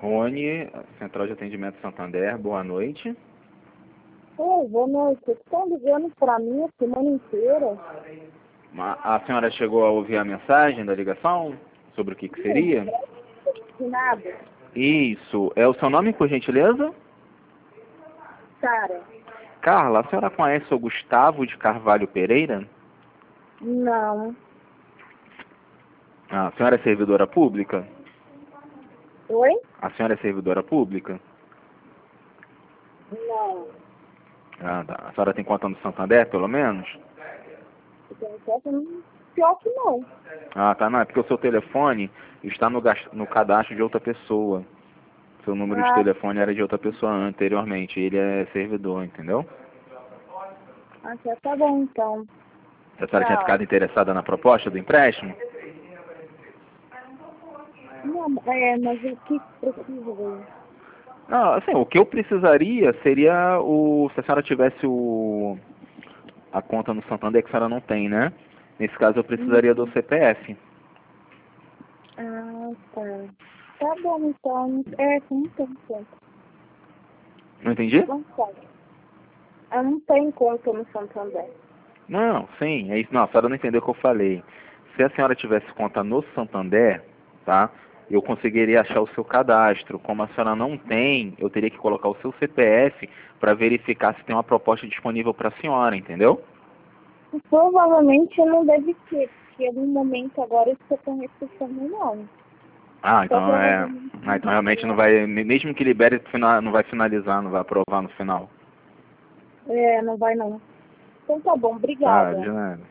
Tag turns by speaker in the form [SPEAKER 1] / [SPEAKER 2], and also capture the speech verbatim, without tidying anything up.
[SPEAKER 1] Rony, Central de Atendimento Santander, boa noite.
[SPEAKER 2] Oi, boa noite. Vocês estão ligando para mim a semana inteira?
[SPEAKER 1] A senhora chegou a ouvir a mensagem da ligação? Sobre o que, que seria?
[SPEAKER 2] De nada.
[SPEAKER 1] Isso. É o seu nome, por gentileza?
[SPEAKER 2] Sara.
[SPEAKER 1] Carla, a senhora conhece o Gustavo de Carvalho Pereira?
[SPEAKER 2] Não.
[SPEAKER 1] Ah, a senhora é servidora pública?
[SPEAKER 2] Oi?
[SPEAKER 1] A senhora é servidora pública?
[SPEAKER 2] Não.
[SPEAKER 1] Ah, tá. A senhora tem conta no Santander, pelo menos?
[SPEAKER 2] Eu tenho certeza, não- pior que não.
[SPEAKER 1] Ah, tá. Não, é porque o seu telefone está no, gas- no cadastro de outra pessoa. Seu número de
[SPEAKER 2] Ah,
[SPEAKER 1] telefone era de outra pessoa anteriormente. Ele é servidor, entendeu?
[SPEAKER 2] ah, já tá bom então.
[SPEAKER 1] A senhora tinha
[SPEAKER 2] Tchau.
[SPEAKER 1] ficado interessada na proposta do empréstimo?
[SPEAKER 2] Não, é, mas o que precisa ver?
[SPEAKER 1] Não, assim, o que eu precisaria seria o... Se a senhora tivesse o... a conta no Santander, que a senhora não tem, né? Nesse caso eu precisaria do C P F.
[SPEAKER 2] Ah, tá. Tá bom então. É, não tem conta.
[SPEAKER 1] Não entendi?
[SPEAKER 2] Não sei. Eu não tenho conta no Santander.
[SPEAKER 1] Não, sim, é isso. Não, a senhora não entendeu o que eu falei. Se a senhora tivesse conta no Santander, tá? Eu conseguiria achar o seu cadastro. Como a senhora não tem, eu teria que colocar o seu C P F para verificar se tem uma proposta disponível para a senhora, entendeu?
[SPEAKER 2] Provavelmente não deve ter, porque no momento agora eu estou com restrição não.
[SPEAKER 1] Ah,
[SPEAKER 2] Então
[SPEAKER 1] então é.
[SPEAKER 2] provavelmente
[SPEAKER 1] Ah, então realmente não vai. Mesmo que libere, fina- não vai finalizar, não vai aprovar no final.
[SPEAKER 2] é, não vai não. Então tá bom,
[SPEAKER 1] Tá, de
[SPEAKER 2] obrigada.
[SPEAKER 1] nada.